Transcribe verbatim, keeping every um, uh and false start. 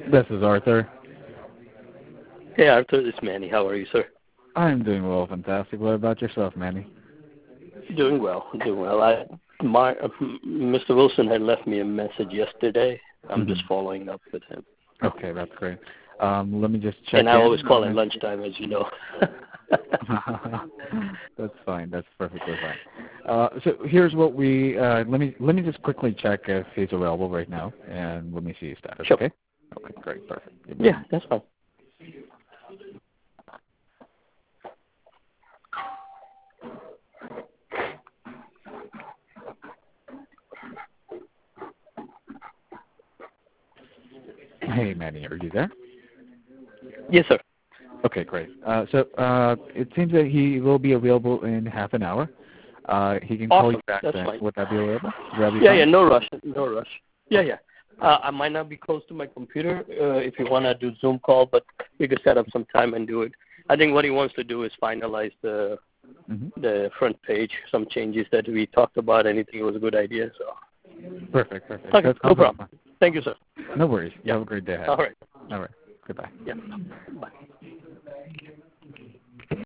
This is Arthur. Hey, Arthur, it's Manny. How are you, sir? I'm doing well, fantastic. What about yourself, Manny? Doing well, doing well. I, my, uh, Mister Wilson had left me a message yesterday. I'm mm-hmm. just following up with him. Okay, that's great. Um, let me just check And I in. always call at lunchtime, as you know. That's fine. That's perfectly fine. Uh, so here's what we uh, let me let me just quickly check if he's available right now, and let me see his status. Sure. Okay. Okay. Great. Perfect. Yeah, that's fine. Hey, Manny, are you there? Yes, sir. Okay, great. Uh, so uh, it seems that he will be available in half an hour. Uh, he can awesome. call you back That's then. Fine. Would that be available? Would that be yeah, fine? yeah, no rush, no rush. Yeah, yeah. Uh, I might not be close to my computer uh, if you want to do Zoom call, but we could set up some time and do it. I think what he wants to do is finalize the mm-hmm. the front page, some changes that we talked about, and he think it was a good idea. So. Perfect, perfect. Okay, That's no problem. Fun. Thank you, sir. No worries. You yeah. have a great day ahead. All right. All right. Goodbye. Yeah. Bye.